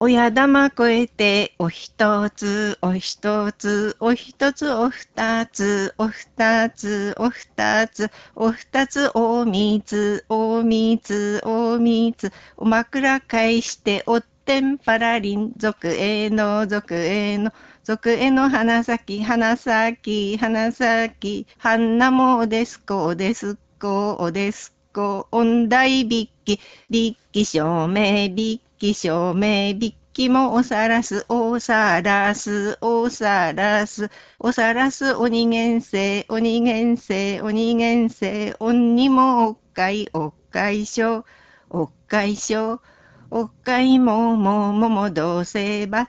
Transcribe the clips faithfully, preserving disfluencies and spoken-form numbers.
親玉越えて、お一つ、お一つ、お一つ、お二つ、お二つ、お二つ、お二つ、お三つ、お三つ、お三つ、お枕返して、おってんぱらりん、族への、族への、族への花咲、花咲、花咲、花もおですこ、おですこ、おですこ、音大筆記、筆記証明、筆記証明、筆記もおさらす、おさらす、おさらす、おさらす、おにげんせい、おにげんせい、おにげんせい、おんにもおっかい、おっかいしょ、おっかいしょ、おっかいももももどうせばった、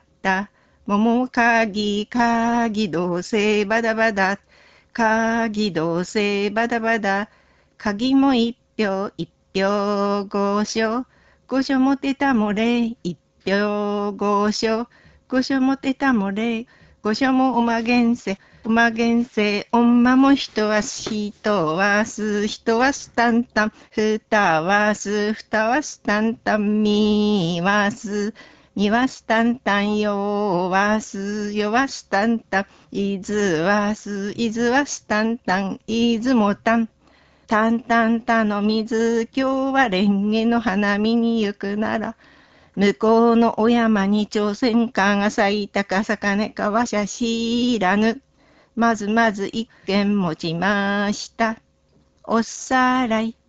ももかぎかぎどうせばだばだ、かぎどうせばだばだ、鍵も一票、一票五所、五所持てたもれ、一票五所、五所持てたもれ、五所もおまげんせ、おまげんせ、おんまも人はす、人はす、人はすたんたん、ふたはす、ふたはすたんたん、みはす、みはすたんたん、よはす、よはすたんたん、いずはす、いずはすたんたん、いずもたん、たんたんたの水、今日はレンゲの花見に行くなら、向こうのお山に朝鮮花が咲いたか咲かねかわしゃ知らぬ。まずまず一軒持ちました。おさらい。